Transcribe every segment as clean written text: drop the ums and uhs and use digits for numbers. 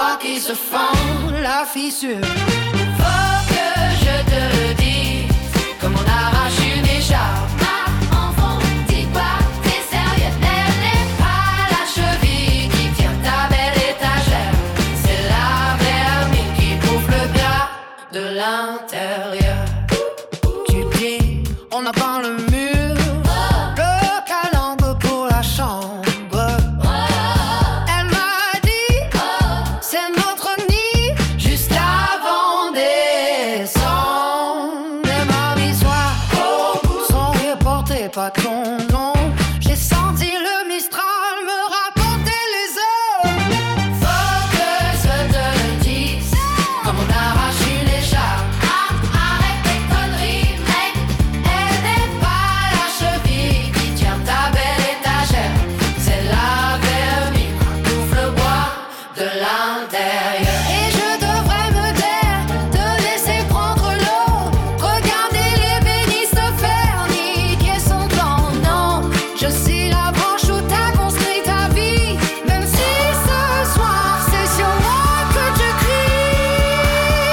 crois qu'ils se font la fissure. Faut que je te le dise, comme on arrache une écharpe. Ma enfant, dis pas, t'es sérieux. Elle n'est pas la cheville qui tient ta belle étagère. C'est la vermine qui bouffe le gras de l'intérieur. Tu dis, on a peint le mur, le calembe pour la chambre. Elle m'a dit, c'est notre nid, juste avant décembre. Les mardis soirs sont reportés pas ton nom. J'ai senti le Mistral me rapporter les heures. Faut que je te le dise, comme on arrache une écharpe. Arrête tes conneries, mec. Elle n'est pas la cheville qui tient ta belle étagère. C'est la vermine qui bouffe le bois de l'intérieur. Et je devrais me taire, te laisser prendre l'eau, regarder les bénisses faire niquer son temps. Non, je suis la branche où t'as construit ta vie, même si ce soir c'est sur moi que tu cries.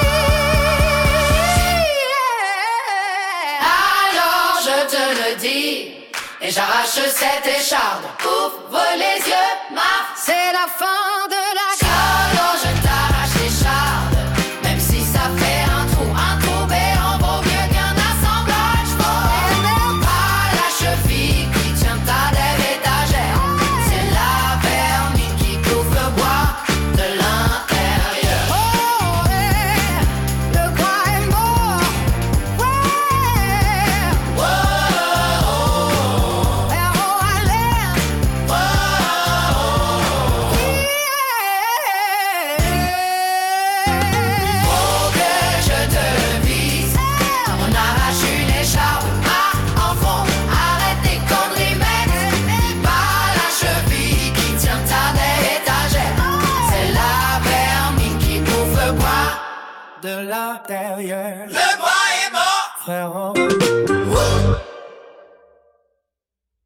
Alors je te le dis, et j'arrache cette écharde. Ouvre les yeux, Marc, c'est la fin de la garde. Alors je t'arrache l'écharde, même si ça fait un trou béant vaut mieux qu'un assemblage fort. Elle n'est pas la cheville qui tient ta belle étagère. C'est la vermine qui bouffe le bois de l'intérieur. Oh, yeah, le bois est mort. Ouais, oh, héros à l'air. Faut que je te vise, on arrache une écharpe. Ah, enfant, arrête tes conneries, mec. Pas la cheville qui tient ta belle étagère. C'est la vermine qui bouffe le bois de l'intérieur. Le bois est mort, frérot.